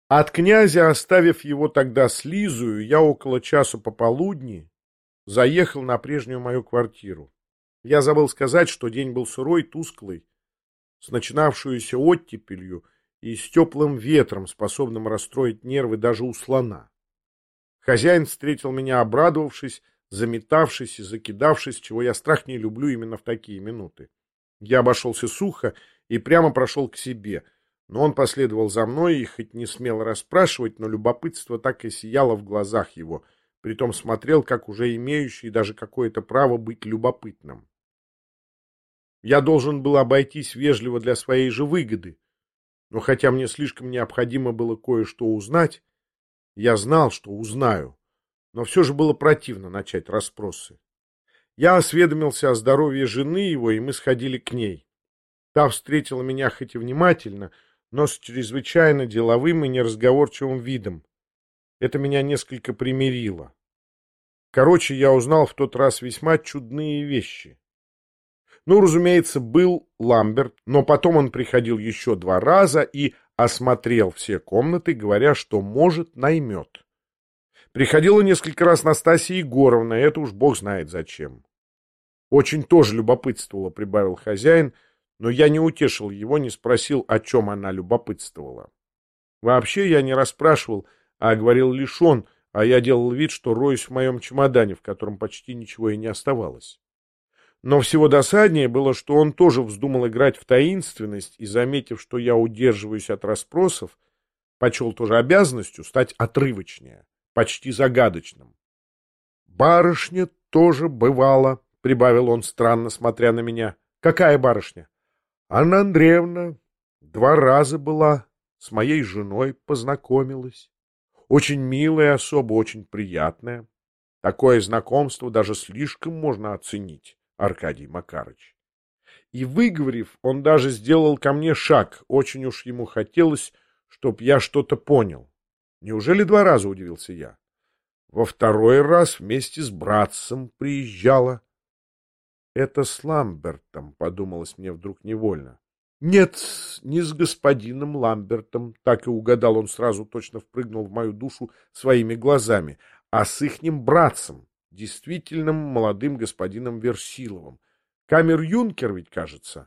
От князя, оставив его тогда с Лизою, я около часу пополудни заехал на прежнюю мою квартиру. Я забыл сказать, что день был сырой, тусклый, с начинавшуюся оттепелью и с теплым ветром, способным расстроить нервы даже у слона. Хозяин встретил меня, обрадовавшись, заметавшись и закидавшись, чего я страх не люблю именно в такие минуты. Я обошелся сухо и прямо прошел к себе, но он последовал за мной и хоть не смел расспрашивать, но любопытство так и сияло в глазах его, притом смотрел, как уже имеющий даже какое-то право быть любопытным. Я должен был обойтись вежливо для своей же выгоды, но хотя мне слишком необходимо было кое-что узнать, я знал, что узнаю, но все же было противно начать расспросы. Я осведомился о здоровье жены его, и мы сходили к ней. Та встретила меня хоть и внимательно, но с чрезвычайно деловым и неразговорчивым видом. Это меня несколько примирило. Короче, я узнал в тот раз весьма чудные вещи. Ну, разумеется, был Ламберт, но потом он приходил еще 2 раза и осмотрел все комнаты, говоря, что, может, наймет. Приходила несколько раз Настасья Егоровна, это уж бог знает зачем. Очень тоже любопытствовала, прибавил хозяин, но я не утешил его, не спросил, о чем она любопытствовала. Вообще я не расспрашивал, а говорил лишь он, а я делал вид, что роюсь в моем чемодане, в котором почти ничего и не оставалось. Но всего досаднее было, что он тоже вздумал играть в таинственность и, заметив, что я удерживаюсь от расспросов, почел тоже обязанностью стать отрывочнее, почти загадочным. «Барышня тоже бывала», — прибавил он, странно смотря на меня. «Какая барышня?» «Анна Андреевна 2 раза была, с моей женой познакомилась. Очень милая особа, очень приятная. Такое знакомство даже слишком можно оценить, Аркадий Макарыч». И, выговорив, он даже сделал ко мне шаг. Очень уж ему хотелось, чтоб я что-то понял. «Неужели 2 раза?» — удивился я. «Во 2-й раз вместе с братцем приезжала». «Это с Ламбертом», — подумалось мне вдруг невольно. «Нет, не с господином Ламбертом», — так и угадал он сразу, точно впрыгнул в мою душу своими глазами, «а с ихним братцем, действительным молодым господином Версиловым. Камер-юнкер ведь, кажется».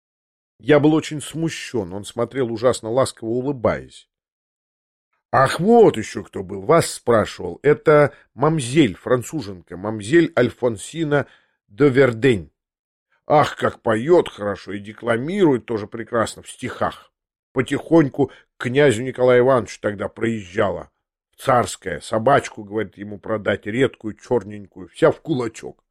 Я был очень смущен, он смотрел ужасно ласково, улыбаясь. «Ах, вот еще кто был, вас спрашивал. Это мамзель, француженка, мамзель Альфонсина де Вердень. Ах, как поет хорошо и декламирует тоже прекрасно в стихах. Потихоньку к князю Николаю Ивановичу тогда проезжала. Царская, собачку, говорит, ему продать, редкую, черненькую, вся в кулачок.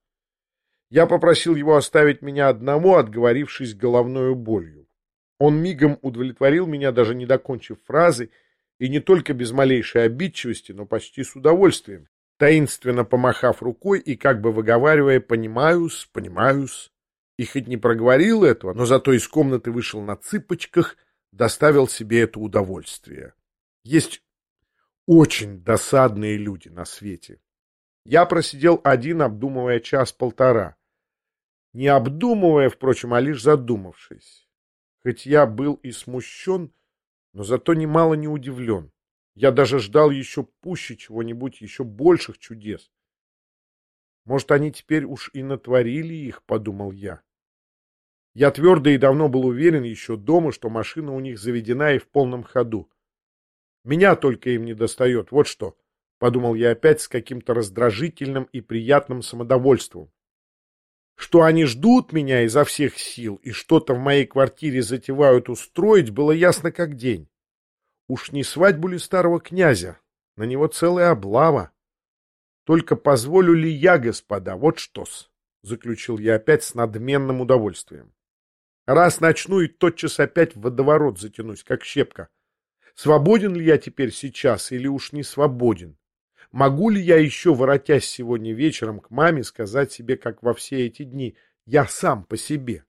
Я попросил его оставить меня одного, отговорившись головною болью. Он мигом удовлетворил меня, даже не докончив фразы, и не только без малейшей обидчивости, но почти с удовольствием, таинственно помахав рукой и как бы выговаривая «понимаю-с, понимаю-с». И хоть не проговорил этого, но зато из комнаты вышел на цыпочках, доставил себе это удовольствие. Есть очень досадные люди на свете. Я просидел один, обдумывая 1-1.5. Не обдумывая, впрочем, а лишь задумавшись. Хоть я был и смущен, но зато немало не удивлен. Я даже ждал еще пуще чего-нибудь, еще больших чудес. Может, они теперь уж и натворили их, подумал я. Я твердо и давно был уверен еще дома, что машина у них заведена и в полном ходу. Меня только им не достает, вот что, подумал я опять с каким-то раздражительным и приятным самодовольством. Что они ждут меня изо всех сил и что-то в моей квартире затевают устроить, было ясно как день. Уж не свадьбу ли старого князя? На него целая облава. Только позволю ли я, господа, вот что-с, заключил я опять с надменным удовольствием. Раз начну и тотчас опять в водоворот затянусь, как щепка. Свободен ли я теперь сейчас или уж не свободен? Могу ли я еще, воротясь сегодня вечером к маме, сказать себе, как во все эти дни, я сам по себе?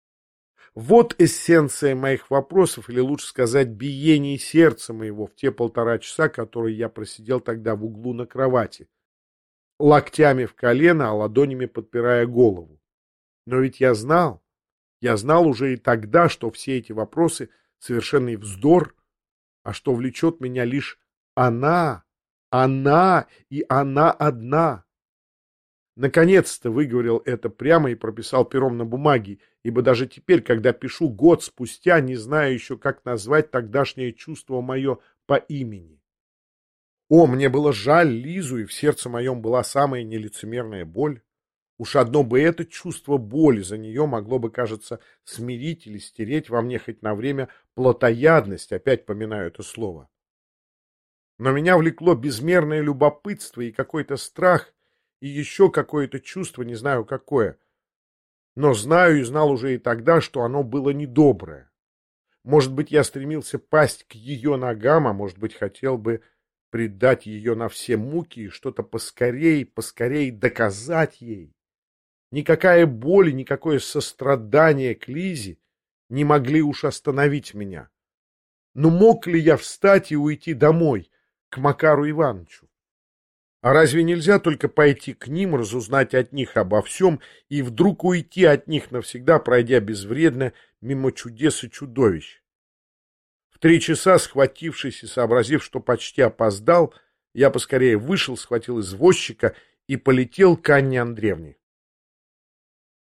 Вот эссенция моих вопросов, или лучше сказать, биение сердца моего в те 1,5 часа, которые я просидел тогда в углу на кровати, локтями в колено, а ладонями подпирая голову. Но ведь я знал уже и тогда, что все эти вопросы совершенный вздор, а что влечет меня лишь она и она одна. Наконец-то выговорил это прямо и прописал пером на бумаге, ибо даже теперь, когда пишу год спустя, не знаю еще, как назвать тогдашнее чувство мое по имени. О, мне было жаль Лизу, и в сердце моем была самая нелицемерная боль. Уж одно бы это чувство боли за нее могло бы, кажется, смирить или стереть во мне хоть на время плотоядность, опять поминаю это слово. Но меня влекло безмерное любопытство и какой-то страх, и еще какое-то чувство, не знаю какое. Но знаю и знал уже и тогда, что оно было недоброе. Может быть, я стремился пасть к ее ногам, а может быть, хотел бы предать ее на все муки и что-то поскорей доказать ей. Никакая боль и никакое сострадание к Лизе не могли уж остановить меня. Но мог ли я встать и уйти домой, к Макару Ивановичу? А разве нельзя только пойти к ним, разузнать от них обо всем и вдруг уйти от них навсегда, пройдя безвредно мимо чудес и чудовищ? В 3 часа, схватившись и сообразив, что почти опоздал, я поскорее вышел, схватил извозчика и полетел к Анне Андреевне.